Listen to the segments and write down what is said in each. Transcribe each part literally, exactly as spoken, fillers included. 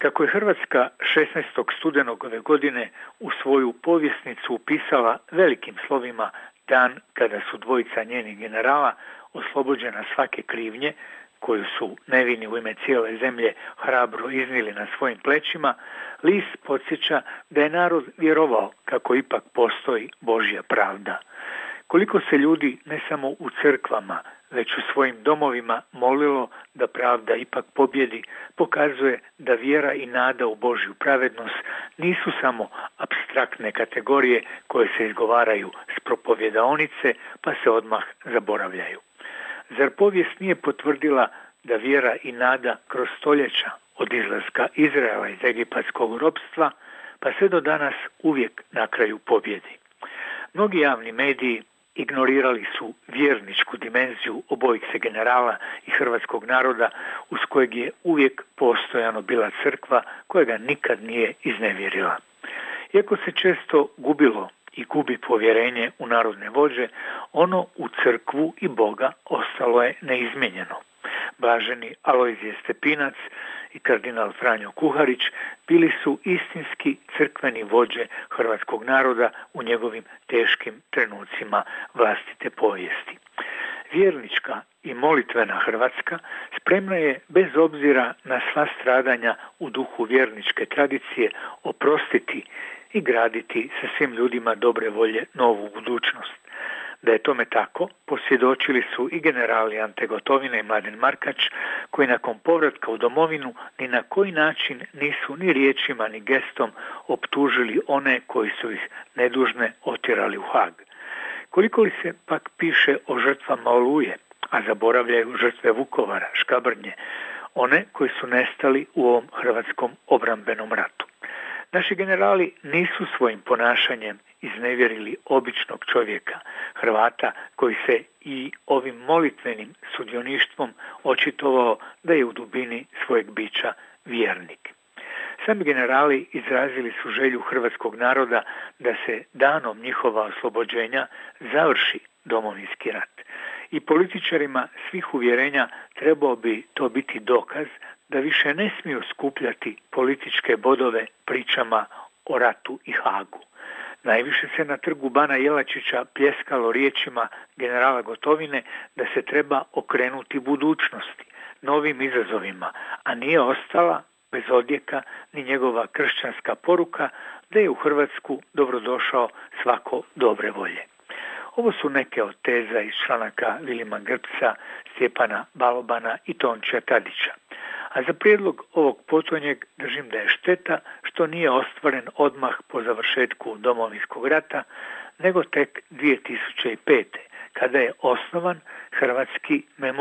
Kako je Hrvatska šesnaestog studenog ove godine u svoju povjesnicu upisala velikim slovima dan kada su dvojica njenih generala oslobođena svake krivnje, koju su nevini u ime cijele zemlje hrabro iznijeli na svojim plećima, list podsjeća da je narod vjerovao kako ipak postoji Božja pravda. Koliko se ljudi ne samo u crkvama, već u svojim domovima molilo da pravda ipak pobjedi, pokazuje da vjera i nada u Božju pravednost nisu samo apstraktne kategorije koje se izgovaraju s propovjedaonice pa se odmah zaboravljaju. Zar povijest nije potvrdila da vjera i nada kroz stoljeća od izlaska Izraela iz egipatskog ropstva pa sve do danas uvijek na kraju pobjedi? Mnogi javni mediji ignorirali su vjerničku dimenziju obojice generala i hrvatskog naroda uz kojeg je uvijek postojano bila crkva koja ga nikad nije iznevjerila. Iako se često gubilo i gubi povjerenje u narodne vođe, ono u crkvu i Boga ostalo je neizmijenjeno. Blaženi Alojzije Stepinac i kardinal Franjo Kuharić bili su istinski crkveni vođe hrvatskog naroda u njegovim teškim trenucima vlastite povijesti. Vjernička i molitvena Hrvatska spremna je bez obzira na sva stradanja u duhu vjerničke tradicije oprostiti i graditi sa svim ljudima dobre volje novu budućnost. Da je tome tako, posvjedočili su i generali Ante Gotovina i Mladen Markač, koji nakon povratka u domovinu ni na koji način nisu ni riječima ni gestom optužili one koji su ih nedužne otjerali u Hag. Koliko li se pak piše o žrtvama Oluje, a zaboravljaju žrtve Vukovara, Škabrnje, one koji su nestali u ovom hrvatskom obrambenom ratu. Naši generali nisu svojim ponašanjem iznevjerili običnog čovjeka, Hrvata, koji se i ovim molitvenim sudioništvom očitovao da je u dubini svojeg bića vjernik. Sami generali izrazili su želju hrvatskog naroda da se danom njihova oslobođenja završi Domovinski rat. I političarima svih uvjerenja trebao bi to biti dokaz da više ne smiju skupljati političke bodove pričama o ratu i Hagu. Najviše se na trgu Bana Jelačića pljeskalo riječima generala Gotovine da se treba okrenuti budućnosti, novim izazovima, a nije ostala bez odjeka ni njegova kršćanska poruka da je u Hrvatsku dobrodošao svako dobre volje. Ovo su neke od teza iz članaka Vilima Grbca, Stjepana Balobana i Tončija Tadića. A za prijedlog ovog potonjeg držim da je šteta što nije ostvaren odmah po završetku Domovinskog rata, nego tek dvije tisuće pete. kada je osnovan Hrvatski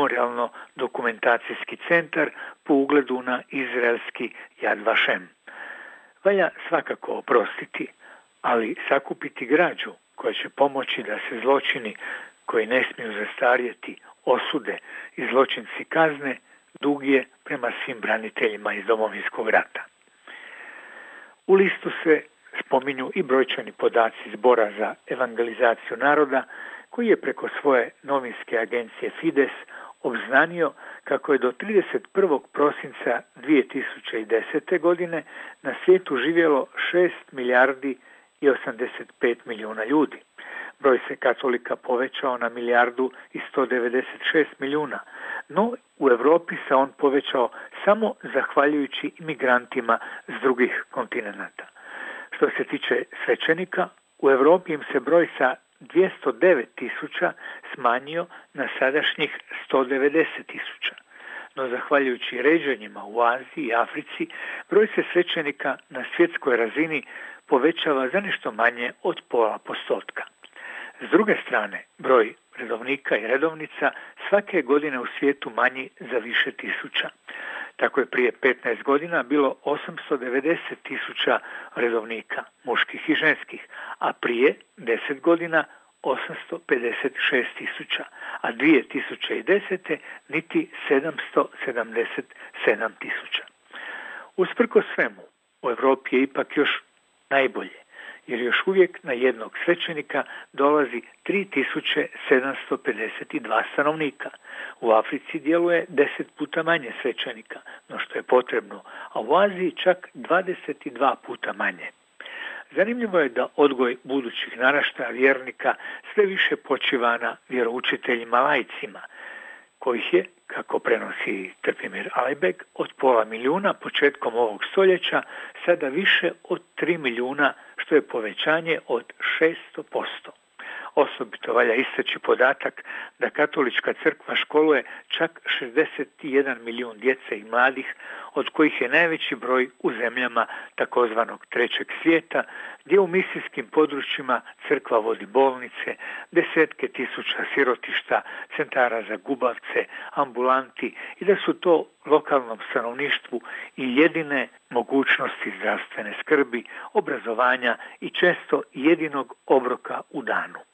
memorialno-dokumentacijski centar po ugledu na izraelski Yad Vashem. Valja svakako oprostiti, ali sakupiti građu koja će pomoći da se zločini koji ne smiju zastarjeti osude i zločinci kazne, dug je prema svim braniteljima iz Domovinskog rata. U listu se spominju i brojčani podaci Zbora za evangelizaciju naroda, koji je preko svoje novinske agencije Fides obznanio kako je do trideset prvog prosinca dvije tisuće desete. godine na svijetu živjelo šest milijardi i osamdeset pet milijuna ljudi. Broj se katolika povećao na milijardu i sto devedeset šest milijuna, no u Europi se on povećao samo zahvaljujući imigrantima s drugih kontinenata. Što se tiče svećenika, u Europi im se broj sa dvjesto devet tisuća smanjio na sadašnjih sto devedeset tisuća. No zahvaljujući ređanjima u Aziji i Africi, broj se svećenika na svjetskoj razini povećava za nešto manje od pola postotka. S druge strane, broj redovnika i redovnica svake godine u svijetu manji za više tisuća. Tako je prije petnaest godina bilo osamsto devedeset tisuća redovnika, muških i ženskih, a prije deset godina osamsto pedeset šest tisuća, a dvije tisuće desete. niti sedamsto sedamdeset sedam tisuća. Usprko svemu, u Europi je ipak još najbolje, jer još uvijek na jednog svećenika dolazi tri tisuće sedamsto pedeset dva stanovnika. U Africi djeluje deset puta manje svećenika, no što je potrebno a u Aziji čak dvadeset dva puta manje. Zanimljivo je da odgoj budućih naraštaja vjernika sve više počiva na vjeroučiteljima laicima, kojih je, kako prenosi Trpimir Alajbeg, od pola milijuna početkom ovog stoljeća sada više od tri milijuna, što je povećanje od šesto posto. Osobito valja istaći podatak da Katolička crkva školuje čak šezdeset jedan milijun djece i mladih, od kojih je najveći broj u zemljama takozvanog trećeg svijeta, gdje u misijskim područjima crkva vodi bolnice, desetke tisuća sirotišta, centara za gubavce, ambulanti i da su to lokalnom stanovništvu i jedine mogućnosti zdravstvene skrbi, obrazovanja i često jedinog obroka u danu.